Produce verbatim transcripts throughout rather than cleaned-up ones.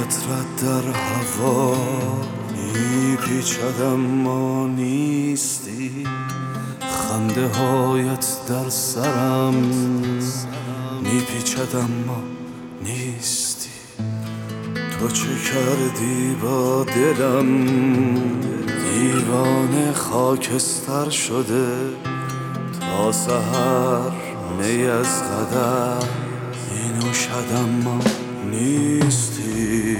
بویت رد در هوا میپیچد اما نیستی، خنده هایت در سرم میپیچد اما نیستی. تو چه کردی با دلم؟ دیوانه خاکستر شده، تا سحر می از قدر می نوشد اما نیستی.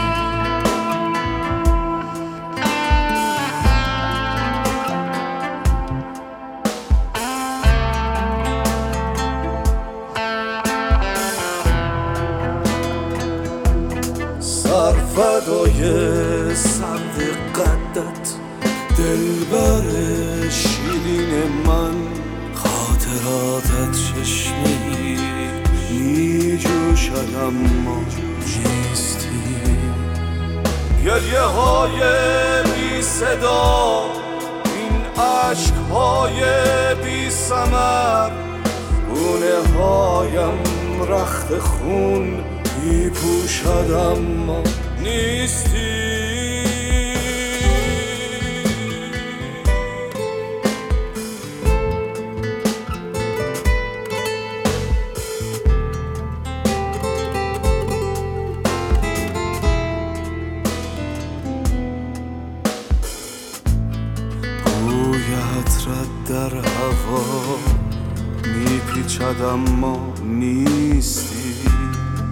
سرفدای سرد قدت، دلبر شیرین من، خاطراتت چشمی می جوشد اما نیستی. گریه های بی صدا، این عشق های بی ثمر، گونه هایم رخت خون می پوشد اما نیستی. بویت رد در هوا میپیچد اما نیستی،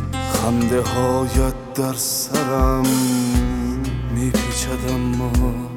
خنده هایت در سرم میپیچد اما